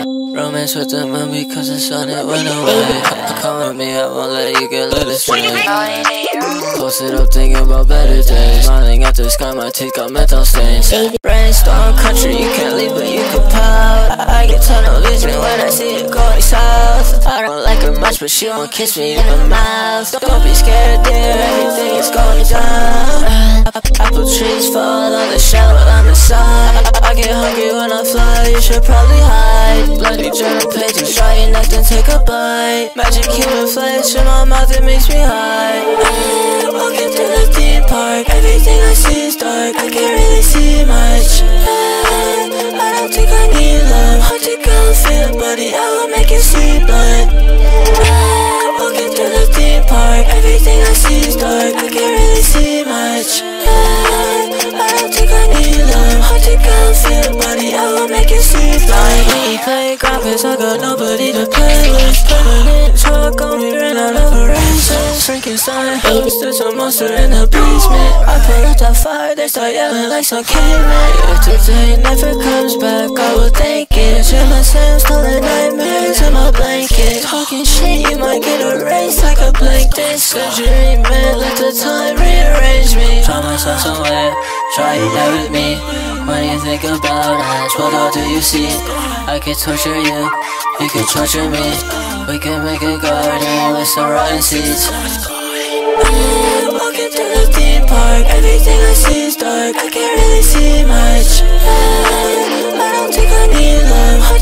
Romance with the moon because the sun it went away. Come with me, I won't let you get led astray. Posted up thinking about better days. Smiling at the sky, my teeth got mental stains. Brainstorm country, you can't leave but you can pout. I get tunnel vision when I see it going south. I don't like her much but she won't kiss me in the mouth. Don't be scared dear, everything is going down. Apple trees fall on the shell while I'm inside. I get hungry when I fly, you should probably hide. Bloody journal pages, dry your neck then take a bite. Magic human flesh in my mouth, it makes me high. Walking through the theme park, everything I see is dark, I can't really see much. I don't think I need love, hard to go feel buddy, I will make you see blood. Walking through the theme park, everything I see is dark, I can't really see much. I don't think I need love, hard to go feel buddy, I will make you see blind. We play graphics, I got nobody to play with. Permanent talk on me, ran out of erasers. Frankenstein, there's a monster in the basement. I pull out that fire, they start yelling like some cavemen. If today never comes back, I will thank it. Share my sounds, telling nightmares in my blanket. Talking shit, you might get erased like a blank disc. Surgery, man, let the time rearrange me. Try myself somewhere, try it there with me. When you think about us, what all do you see? I can torture you, you can torture me. We can make a garden with some rotten seeds. Walking through the theme park, everything I see is dark, I can't really see much. I don't think I need love.